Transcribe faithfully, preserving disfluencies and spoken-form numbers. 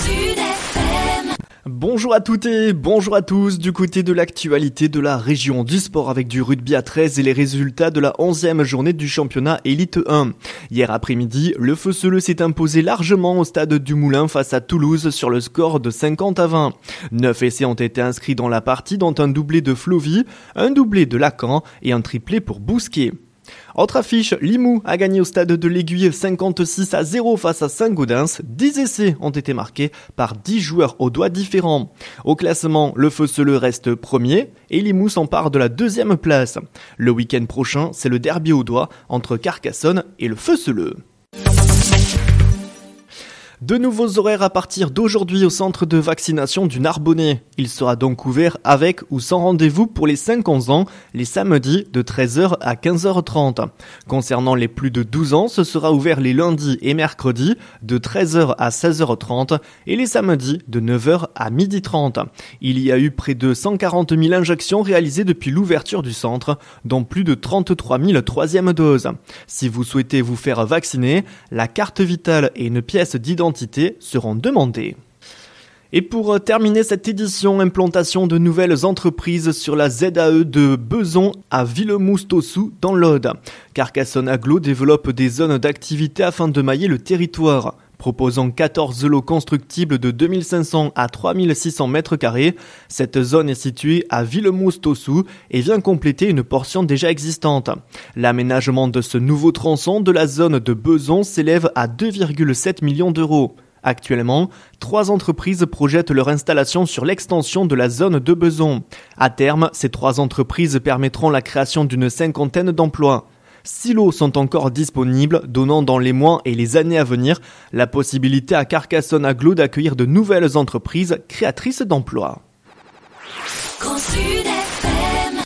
Bonjour à toutes et bonjour à tous, du côté de l'actualité de la région du sport avec du rugby à treize et les résultats de la onzième journée du championnat Élite un. Hier après-midi, le Feuceleux s'est imposé largement au stade du Moulin face à Toulouse sur le score de cinquante à vingt. Neuf essais ont été inscrits dans la partie, dont un doublé de Flovy, un doublé de Lacan et un triplé pour Bousquet. Autre affiche, Limoux a gagné au stade de l'Aiguille cinquante-six à zéro face à Saint-Gaudens. dix essais ont été marqués par dix joueurs aux doigts différents. Au classement, le Feuceleux reste premier et Limoux s'empare de la deuxième place. Le week-end prochain, c'est le derby aux doigts entre Carcassonne et le Feuceleux. De nouveaux horaires à partir d'aujourd'hui au centre de vaccination du Narbonnais. Il sera donc ouvert avec ou sans rendez-vous pour les cinq à onze ans, les samedis de treize heures à quinze heures trente. Concernant les plus de douze ans, ce sera ouvert les lundis et mercredis de treize heures à seize heures trente et les samedis de neuf heures à midi trente. Il y a eu près de cent quarante mille injections réalisées depuis l'ouverture du centre, dont plus de trente-trois mille troisième doses. Si vous souhaitez vous faire vacciner, la carte vitale et une pièce d'identité seront demandées. Et pour terminer cette édition, implantation de nouvelles entreprises sur la Z A E de Beson à Villemoustossou dans l'Aude. Carcassonne Agglo développe des zones d'activité afin de mailler le territoire. Proposant quatorze lots constructibles de deux mille cinq cents à trois mille six cents mètres carrés, cette zone est située à Villemoustossou et vient compléter une portion déjà existante. L'aménagement de ce nouveau tronçon de la zone de Beson s'élève à deux virgule sept millions d'euros. Actuellement, trois entreprises projettent leur installation sur l'extension de la zone de Beson. À terme, ces trois entreprises permettront la création d'une cinquantaine d'emplois. Six lots sont encore disponibles, donnant dans les mois et les années à venir la possibilité à Carcassonne Agglo d'accueillir de nouvelles entreprises créatrices d'emplois.